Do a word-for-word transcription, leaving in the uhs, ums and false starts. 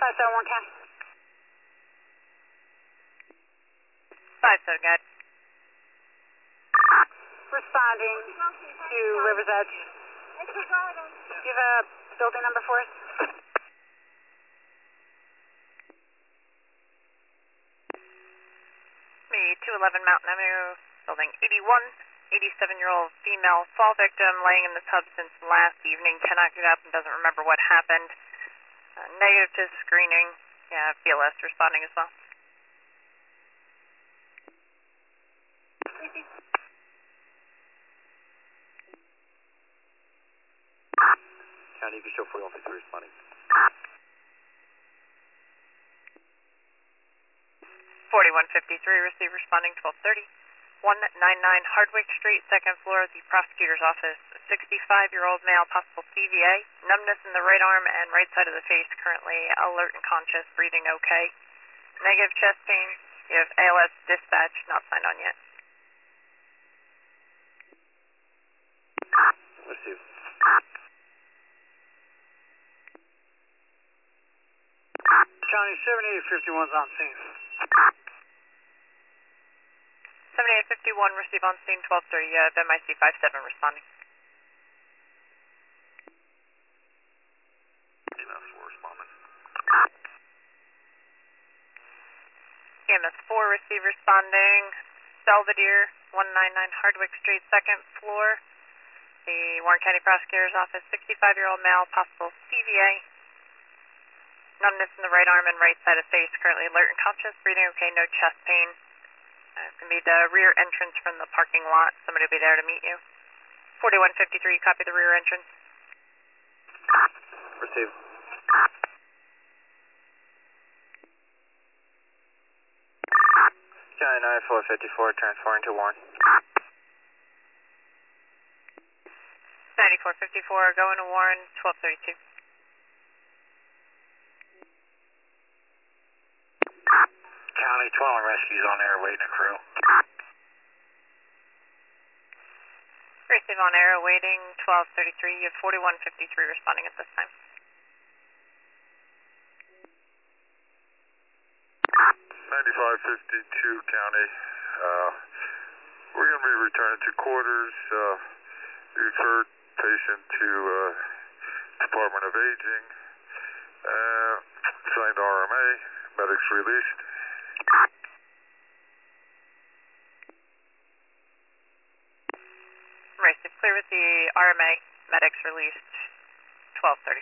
five seven one County. five seven, guide. Responding to River's Edge. Do you have a building number for us? Me, two eleven Mountain Avenue, building eighty-one. eighty-seven-year-old female fall victim laying in the tub since last evening. Cannot get up and doesn't remember what happened. Uh, negative to screening. Yeah, B L S responding as well. County, you can show forty-one fifty-three responding. forty-one fifty-three, receive responding twelve thirty. one ninety-nine Hardwick Street, second floor of the prosecutor's office. sixty-five-year-old male, possible C V A. Numbness in the right arm and right side of the face, currently alert and conscious, breathing okay. Negative chest pain. You have A L S dispatch, not signed on yet. Receive. County seventy-eight fifty-one's on scene. seventy-eight fifty-one, receive on scene twelve thirty. You have M I C five seven responding. E M S four responding. E M S four, receive responding. Belvedere, one ninety-nine Hardwick Street, second floor. The Warren County Prosecutor's Office, sixty-five-year-old male, possible C V A. Numbness in the right arm and right side of face, currently alert and conscious, breathing okay, no chest pain. Uh, it's going to be the rear entrance from the parking lot. Somebody will be there to meet you. forty-one fifty-three, copy the rear entrance. Receive. County ninety-four fifty-four, transferring to Warren. ninety-four fifty-four, going to Warren, twelve thirty-two. County, twelve rescues on air, waiting a crew. Receive on air, awaiting twelve thirty-three. You have forty-one fifty-three responding at this time. ninety-five fifty-two County. Uh, we're going to be returning to quarters. Uh, referred patient to uh, Department of Aging. Uh, signed R M A. Medics released. Right, so clear with the R M A. Medics released twelve thirty.